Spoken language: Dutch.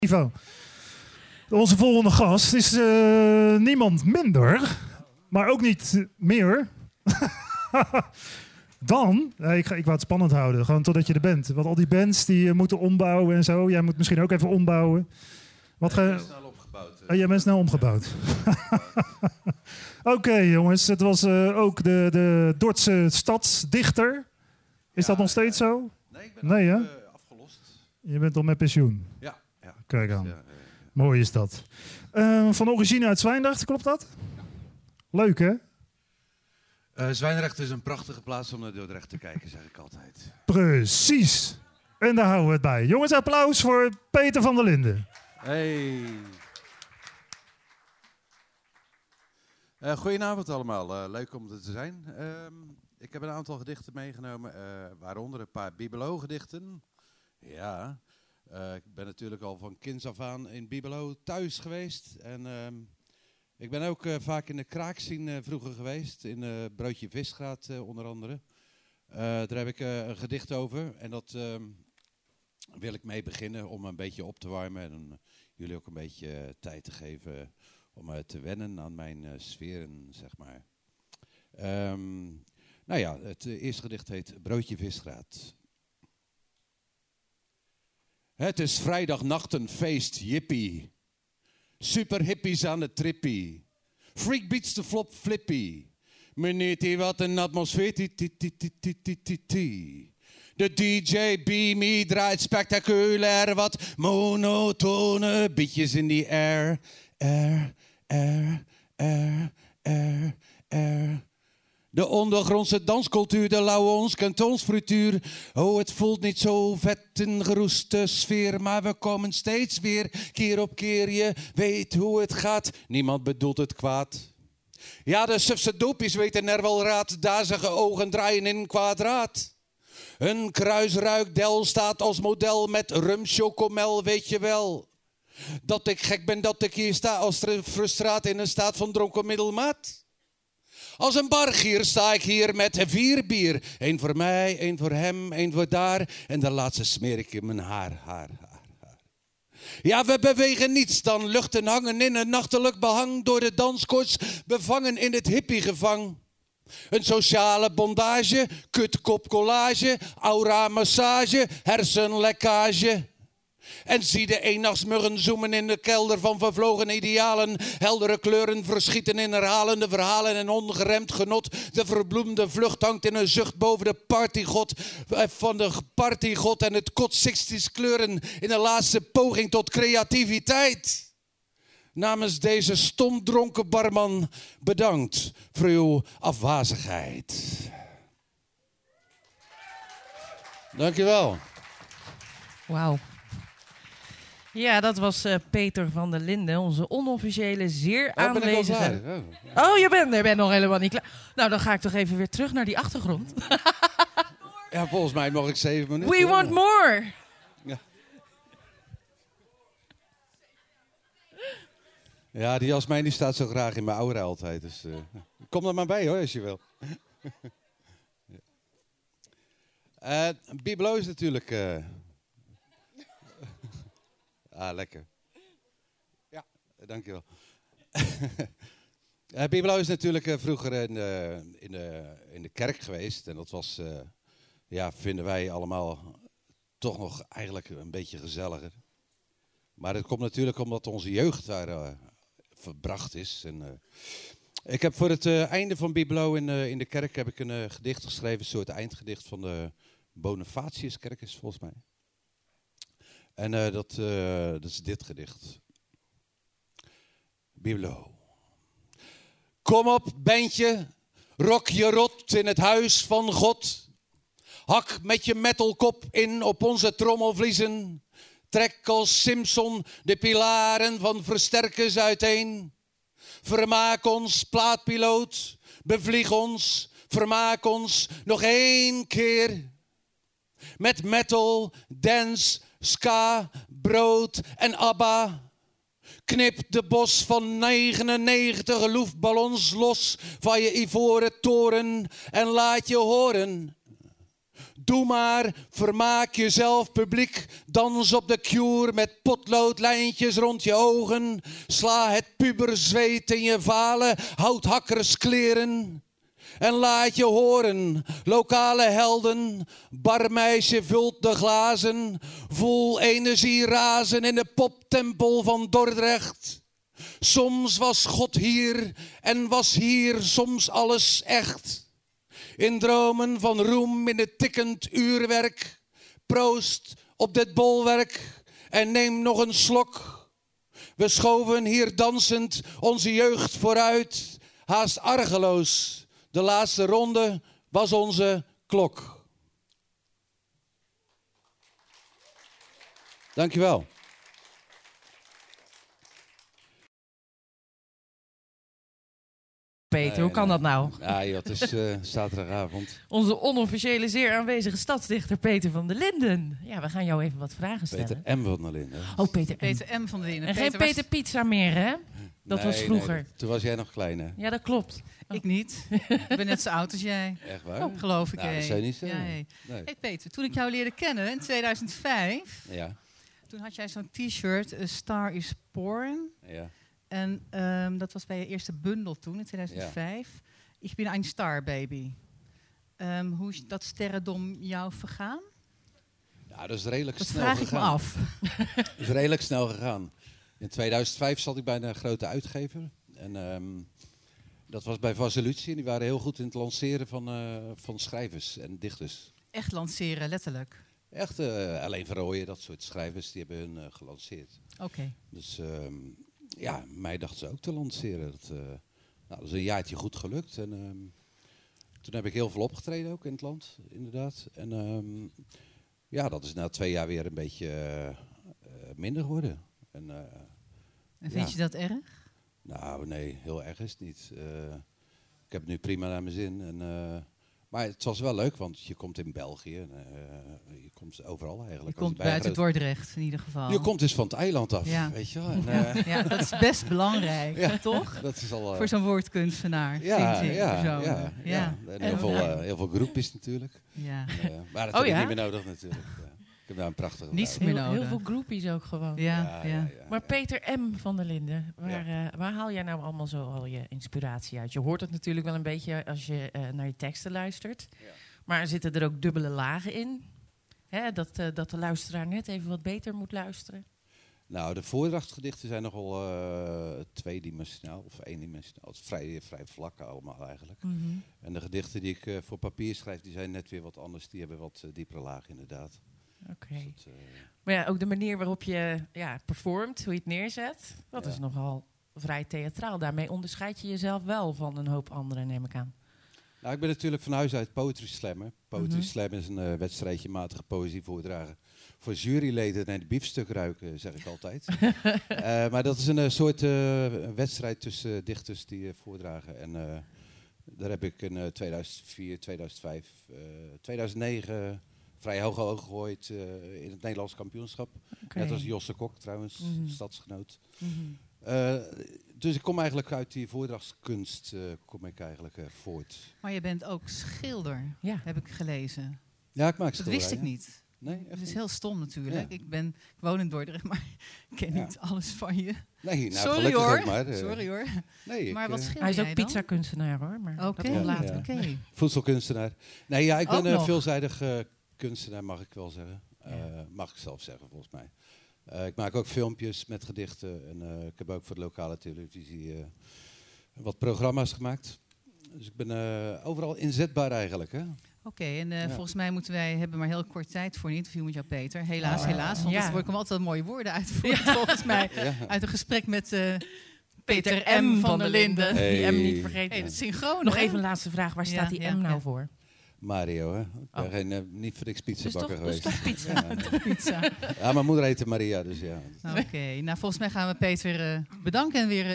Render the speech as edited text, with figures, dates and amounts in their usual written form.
Ivo. Onze volgende gast is niemand minder, maar ook niet meer. Dan, ik wou het spannend houden, gewoon totdat je er bent. Want al die bands die moeten ombouwen en zo. Jij moet misschien ook even ombouwen. Wat ga je... snel opgebouwd. Jij bent snel omgebouwd. Oké, jongens, het was ook de Dordtse stadsdichter. Is dat nog steeds zo? Nee, ik ben afgelost. Je bent al met pensioen? Ja. Kijk aan. Ja. Mooi is dat. Van origine uit Zwijndrecht, klopt dat? Ja. Leuk, hè? Zwijndrecht is een prachtige plaats om naar Dordrecht te kijken, zeg ik altijd. Precies. En daar houden we het bij. Jongens, applaus voor Peter van der Linden. Hey. Goedenavond allemaal. Leuk om er te zijn. Ik heb een aantal gedichten meegenomen, waaronder een paar Bibelo-gedichten. Ja, ik ben natuurlijk al van kinds af aan in Bibelo thuis geweest. En ik ben ook vaak in de kraakscene vroeger geweest, in Broodje Visgraat onder andere. Daar heb ik een gedicht over en dat wil ik mee beginnen om een beetje op te warmen en jullie ook een beetje tijd te geven om te wennen aan mijn sferen, zeg maar. Nou ja, het eerste gedicht heet Broodje Visgraat. Het is vrijdagnacht een feest, jippie. Super hippies aan de trippie. Freak beats de flop flippy. Meneer, wat een atmosfeer. De DJ Beamy draait spectaculair wat monotone beatjes in die air. De ondergrondse danscultuur, de lauwe ons kantoonsfrituur. Oh, het voelt niet zo vet, een geroeste sfeer. Maar we komen steeds weer, keer op keer. Je weet hoe het gaat, niemand bedoelt het kwaad. Ja, de sufse dopies weten er wel raad. Dazige ogen draaien in kwadraat. Een kruisruikdel staat als model met rum chocomel, weet je wel. Dat ik gek ben dat ik hier sta als frustraat in een staat van dronken middelmaat. Als een bargier sta ik hier met 4 bier. 1 voor mij, 1 voor hem, 1 voor daar. En de laatste smeer ik in mijn haar. Ja, we bewegen niets dan luchten hangen in een nachtelijk behang. Door de danskoorts bevangen in het hippiegevang. Een sociale bondage, kutkopcollage, aura massage, hersenlekkage. En zie de eenachtsmuggen zoemen in de kelder van vervlogen idealen. Heldere kleuren verschieten in herhalende verhalen en ongeremd genot. De verbloemde vlucht hangt in een zucht boven de partygod van de partygod. En het kot 60's kleuren in een laatste poging tot creativiteit. Namens deze stomdronken barman bedankt voor uw afwezigheid. Dankjewel. Wauw. Ja, dat was Peter van der Linden, onze onofficiële, zeer aanwezige... Oh, je bent nog helemaal niet klaar. Nou, dan ga ik toch even weer terug naar die achtergrond. Ja, volgens mij mag ik 7 minuten. We want more! Ja. Ja, die Jasmijn die staat zo graag in mijn aura altijd. Dus kom er maar bij hoor, als je wil. Bibelo is natuurlijk... lekker. Ja, dankjewel. Bibelo is natuurlijk vroeger in de kerk geweest. En dat was, vinden wij allemaal toch nog eigenlijk een beetje gezelliger. Maar het komt natuurlijk omdat onze jeugd daar verbracht is. En, ik heb voor het einde van Bibelo in de kerk heb ik een gedicht geschreven. Een soort eindgedicht van de Bonifatiuskerk is volgens mij. En dat is dit gedicht. Bibelo. Kom op, bandje, rock je rot in het huis van God. Hak met je metalkop in op onze trommelvliezen. Trek als Simpson de pilaren van versterkers uiteen. Vermaak ons, plaatpiloot, bevlieg ons, vermaak ons nog 1 keer. Met metal, dance, ska, brood en ABBA. Knip de bos van 99 luchtballons los van je ivoren toren en laat je horen. Doe maar, vermaak jezelf publiek. Dans op de cure met potloodlijntjes rond je ogen. Sla het puberzweet in je vale houthakkerskleren. En laat je horen, lokale helden. Barmeisje vult de glazen. Voel energie razen in de poptempel van Dordrecht. Soms was God hier en was hier soms alles echt. In dromen van roem in het tikkend uurwerk. Proost op dit bolwerk en neem nog een slok. We schoven hier dansend onze jeugd vooruit. Haast argeloos. De laatste ronde was onze klok. Dankjewel. Peter, hoe kan dat nou? Ja, joh, het is zaterdagavond. Onze onofficiële zeer aanwezige stadsdichter Peter van der Linden. Ja, we gaan jou even wat vragen stellen. Peter M. van der Linden. Oh, Peter M. Peter M. van der Linden. En geen Peter Pizza meer, hè? Dat was vroeger. Nee, toen was jij nog klein, hè? Ja, dat klopt. Ik niet. Ik ben net zo oud als jij. Echt waar? Geloof ik. Nou, dat zou je niet zeggen. Ja, hey. Nee. Hey Peter, toen ik jou leerde kennen in 2005, Ja, toen had jij zo'n t-shirt, A Star is Born. ja. En dat was bij je eerste bundel toen, in 2005. Ik ben een star, baby. Hoe is dat sterrendom jou vergaan? Nou, dat is redelijk Dat snel vraag gegaan. ik me af. Dat is redelijk snel gegaan. In 2005 zat ik bij een grote uitgever. En dat was bij Vaselucci. En die waren heel goed in het lanceren van schrijvers en dichters. Echt lanceren, letterlijk. Echt, alleen Verrooyen, dat soort schrijvers, die hebben hun gelanceerd. Oké. Dus ja, mij dachten ze ook te lanceren. Dat is een jaartje goed gelukt. En toen heb ik heel veel opgetreden ook in het land, inderdaad. En ja, dat is na 2 jaar weer een beetje minder geworden. En Vind je dat erg? nou, nee, heel erg is het niet. Ik heb het nu prima naar mijn zin. Maar het was wel leuk, want je komt in België. Je komt overal Je eigenlijk. komt buiten Dordrecht in ieder geval. Je komt dus van het eiland af, Ja. weet je wel. En, Ja, dat is best belangrijk, Ja. toch? dat is al... Voor zo'n woordkunstenaar, ja, vind ik. ja, zo. ja, ja. En heel veel groepjes natuurlijk. Ja. Maar dat Oh, heb ik ja? niet meer nodig natuurlijk. Ik heb daar een prachtige Niets vrouw. meer Heel nodig. veel groupies ook gewoon. Ja. Maar Peter M. van der Linden, waar haal jij nou allemaal zo al je inspiratie uit? Je hoort het natuurlijk wel een beetje als je naar je teksten luistert. Ja. Maar zitten er ook dubbele lagen in? Hè, dat de luisteraar net even wat beter moet luisteren? Nou, de voordrachtgedichten zijn nogal tweedimensionaal of eendimensionaal. Het is vrij vlak allemaal eigenlijk. En de gedichten die ik voor papier schrijf, die zijn net weer wat anders. Die hebben wat diepere lagen inderdaad. Oké. Dus dat, Maar ja, ook de manier waarop je performt, hoe je het neerzet, dat Ja. is nogal vrij theatraal. Daarmee onderscheid je jezelf wel van een hoop anderen, neem ik aan. Nou, ik ben natuurlijk van huis uit poetry slammer. Poetry slam is een wedstrijdje matige poëzie voordragen. Voor juryleden en de biefstuk ruiken, zeg ik altijd. Maar dat is een soort wedstrijd tussen dichters die voordragen. En daar heb ik in 2004, 2005, 2009 vrij hoog oog gegooid in het Nederlands kampioenschap. Oké. Net als Josse Kok trouwens, stadsgenoot. Mhm. Dus ik kom eigenlijk uit die voordrachtskunst kom ik eigenlijk voort. Maar je bent ook schilder, Ja. heb ik gelezen. Ja, ik maak Dat schilderijen. wist ik niet. Nee, echt Het is niet? heel stom natuurlijk. Ja. Ik woon in Dordrecht, maar ik ken Ja. niet alles van je. Nee, nou, Sorry gelukkig hoor. ook maar. Sorry hoor. Nee, Maar ik, wat schilder Hij is ook jij dan? pizzakunstenaar hoor, maar dat Oké, komt later. Ja. oké. voedselkunstenaar. Nee, ja, ik ben Ook een nog. veelzijdig kunstenaar, mag ik wel zeggen. Mag ik zelf zeggen, volgens mij. Ik maak ook filmpjes met gedichten. En ik heb ook voor de lokale televisie wat programma's gemaakt. Dus ik ben overal inzetbaar eigenlijk. Hè? Oké, en volgens mij hebben maar heel kort tijd voor een interview met jou, Peter. Helaas, Ah. helaas. Want Ja. er komen altijd mooie woorden uit volgens mij. Ja. Uit een gesprek met Peter M. van der Linden. Hey. Die M niet vergeten. Hey, dat is synchroon. Nog hè? even een laatste vraag. Waar Ja, staat die ja, M nou ja. voor? Mario, hè? Ik ben niet voor niks Dus pizzabakker toch, dus geweest. toch pizza. Ja. Pizza. Ja, mijn moeder heette Maria, dus ja. Oké, nou volgens mij gaan we Peter bedanken en weer